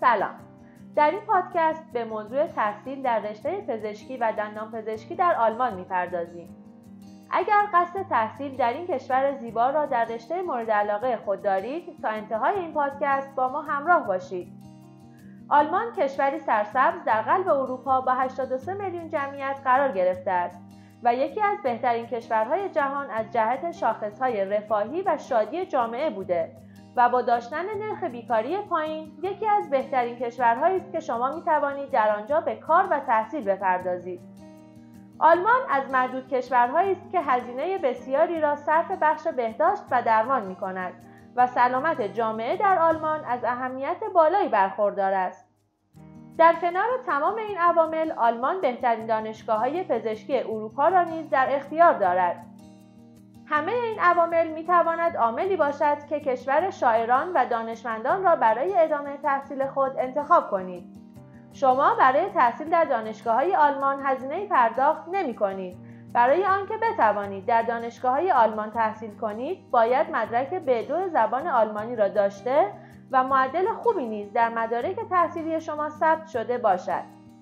سلام. در این پادکست به موضوع تحصیل در رشته پزشکی و دندانپزشکی در آلمان می‌پردازیم. اگر قصد تحصیل در این کشور زیبا را در رشته مورد علاقه خود دارید، تا انتهای این پادکست با ما همراه باشید. آلمان کشوری سرسبز در قلب اروپا با 83 میلیون جمعیت قرار گرفته است و یکی از بهترین کشورهای جهان از جهت شاخصهای رفاهی و شادی جامعه بوده و با داشتن نرخ بیکاری پایین یکی از بهترین کشورهایی است که شما می‌توانید در آنجا به کار و تحصیل بپردازید. آلمان از معدود کشورهایی است که هزینه بسیاری را صرف بخش بهداشت و درمان می‌کند و سلامت جامعه در آلمان از اهمیت بالایی برخوردار است. در کنار تمام این عوامل، آلمان بهترین دانشگاه‌های پزشکی اروپا را نیز در اختیار دارد. همه این عوامل می‌تواند عاملی باشد که کشور شاعران و دانشمندان را برای ادامه تحصیل خود انتخاب کنید. شما برای تحصیل در دانشگاه‌های آلمان هزینه‌ای پرداخت نمی‌کنید. برای آنکه بتوانید در دانشگاه‌های آلمان تحصیل کنید، باید مدرک B2 زبان آلمانی را داشته و معدل خوبی نیز در مدارک تحصیلی شما ثبت شده باشد.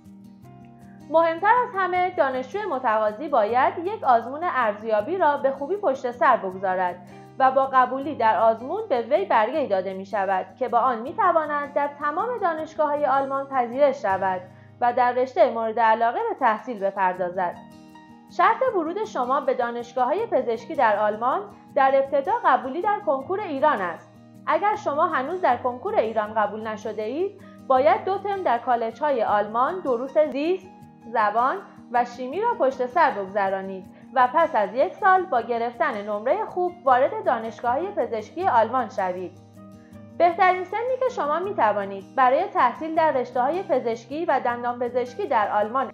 مهمتر از همه، دانشجوی متقاضی باید یک آزمون ارزیابی را به خوبی پشت سر بگذارد و با قبولی در آزمون به وی برگه‌ای داده می شود که با آن می تواند در تمام دانشگاه‌های آلمان پذیرش شود و در رشته مورد علاقه به تحصیل بپردازد. شرط ورود شما به دانشگاه‌های پزشکی در آلمان در ابتدا قبولی در کنکور ایران است. اگر شما هنوز در کنکور ایران قبول نشده اید، باید 2 ترم در کالج‌های آلمان دروس زیست، زبان و شیمی را پشت سر بگذرانید و پس از 1 سال با گرفتن نمره خوب وارد دانشگاه‌های پزشکی آلمان شوید. بهترین سنی که شما می توانید برای تحصیل در رشته‌های پزشکی و دندانپزشکی در آلمان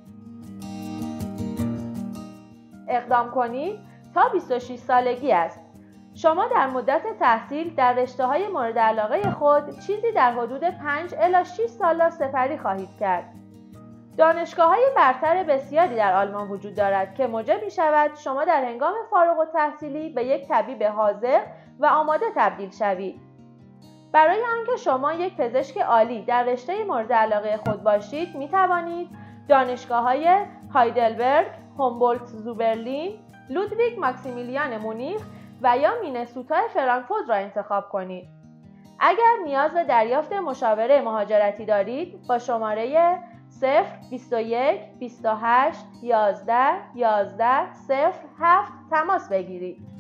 اقدام کنید تا 26 سالگی است. شما در مدت تحصیل در رشته‌های مورد علاقه خود چیزی در حدود 5 الی 6 سال را سپری خواهید کرد. دانشگاه‌های برتر بسیاری در آلمان وجود دارد که موجب می‌شود شما در هنگام فارغ التحصیلی به یک طبیب حاذق و آماده تبدیل شوید. برای آنکه شما یک پزشک عالی در رشته مورد علاقه خود باشید، می‌توانید دانشگاه‌های هایدلبرگ، هومبولدت زوبرلین، لودویگ ماکسیمیلیان مونیخ و یا مینسوتا فرانکفورت را انتخاب کنید. اگر نیاز به دریافت مشاوره مهاجرتی دارید، با شماره 021 28 11 11 07 تماس بگیرید.